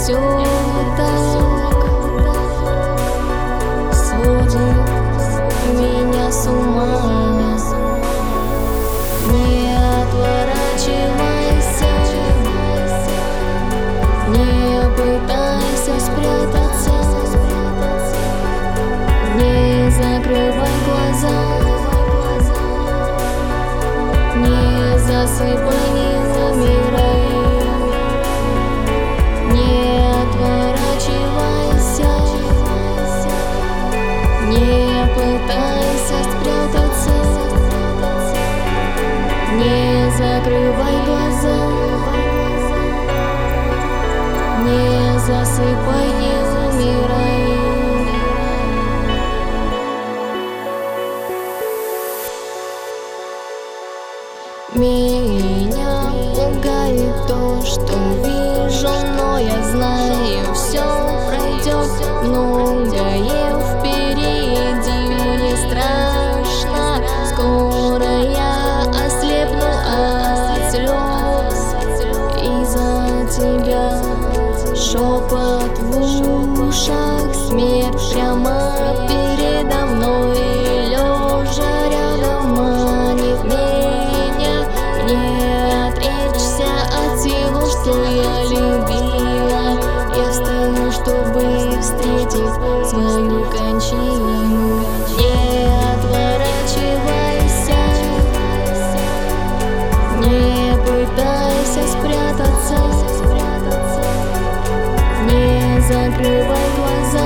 все так сводит меня с ума. Не отворачивайся, не пытайся спрятаться, не закрывай глаза, не засыпай, не умирай. Не отворачивайся, не пытайся спрятаться, не закрывай глаза, не засыпай, не умирай. Меня пугает то, что вижу, но я знаю, все пройдет. Многое впереди, мне страшно. Скоро я ослепну от слез из-за тебя. Шепот в ушах, смерть прямо передо мной, лежа рядом манит меня. Не отречься от всего, что я любила. Я стою, чтобы встретить свою кончину. Не отворачивайся, не пытайся спрятаться, не закрывай глаза,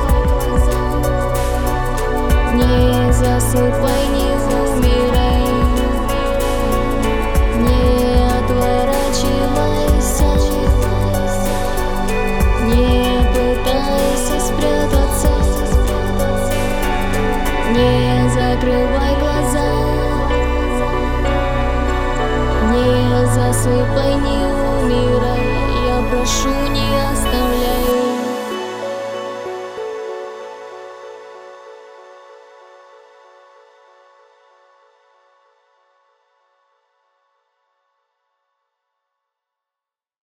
не засыпай, не умирай. Не отворачивайся, не пытайся спрятаться, не закрывай глаза, не засыпай, не умирай. Я прошу.